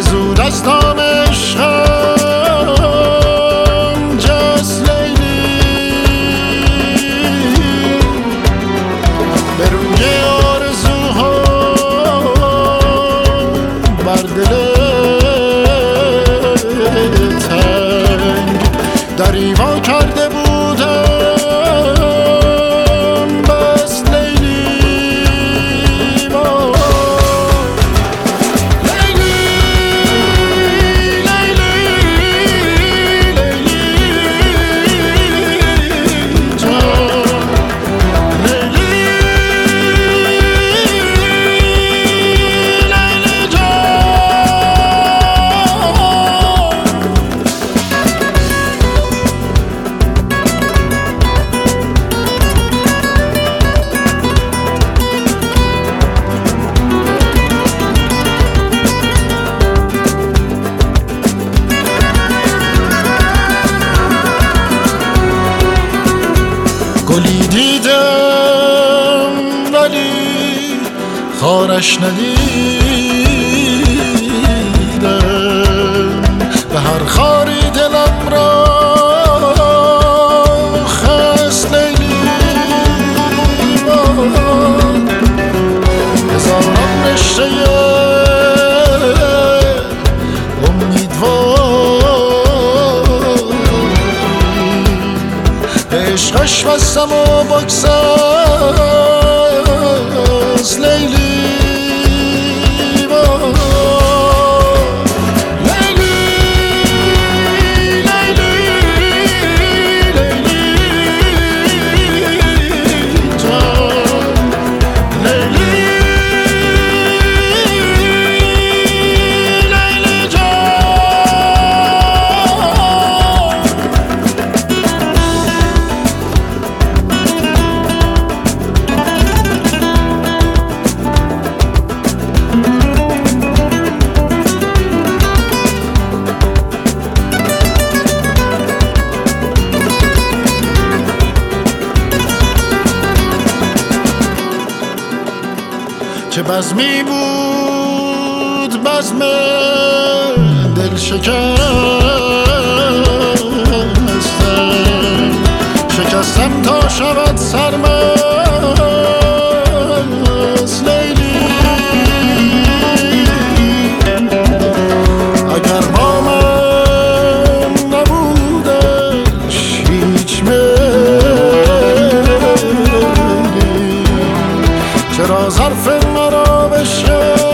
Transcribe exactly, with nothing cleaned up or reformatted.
زود از دام عشقم جست لیلی، به روی آرزوها بر دل تنگ دری وا کرده بودم بس لیلی. گلی دیدم ولی خارش ندیدم، به هر خاری دلم را خست لیلی. هزاران رشته عشقش بستم و بگسست لیلی. چه بزمی بود بزم دل شکستم، شکستم تا شود سرمست لیلی. اگر با من نبودش هیچ میلی، چرا ظرف مرا بشه